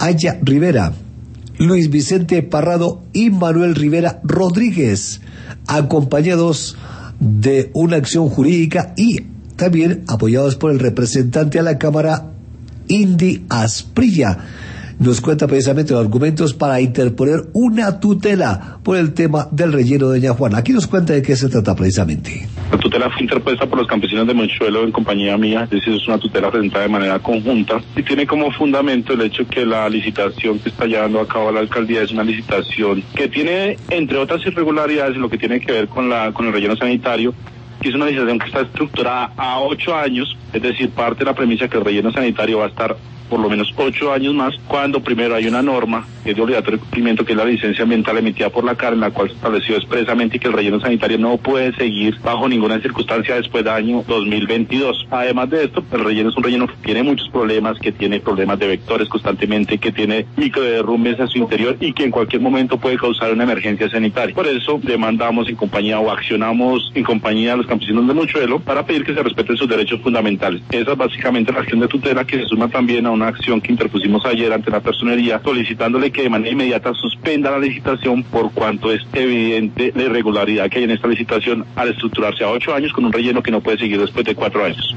Aya Rivera, Luis Vicente Parrado y Manuel Rivera Rodríguez, acompañados de una acción jurídica y también apoyados por el representante a la Cámara, Indy Asprilla. Nos cuenta precisamente los argumentos para interponer una tutela por el tema del relleno de Doña Juana. Aquí nos cuenta de qué se trata precisamente. La tutela fue interpuesta por los campesinos de Monchuelo en compañía mía, es decir, es una tutela presentada de manera conjunta y tiene como fundamento el hecho que la licitación que está llevando a cabo la alcaldía es una licitación que tiene, entre otras irregularidades, lo que tiene que ver con el relleno sanitario, que es una licitación que está estructurada a 8 años, es decir, parte de la premisa que el relleno sanitario va a estar por lo menos 8 años más, cuando primero hay una norma que es de obligatorio cumplimiento, que es la licencia ambiental emitida por la CAR, en la cual se estableció expresamente que el relleno sanitario no puede seguir bajo ninguna circunstancia después del año 2022. Además de esto, el relleno es un relleno que tiene muchos problemas, que tiene problemas de vectores constantemente, que tiene microderrumbes en su interior y que en cualquier momento puede causar una emergencia sanitaria. Por eso demandamos en compañía o accionamos en compañía a los campesinos de Monchuelo para pedir que se respeten sus derechos fundamentales. Esa es básicamente la acción de tutela, que se suma también a una acción que interpusimos ayer ante la personería, solicitándole que de manera inmediata suspenda la licitación por cuanto es evidente la irregularidad que hay en esta licitación al estructurarse a 8 años con un relleno que no puede seguir después de 4 años.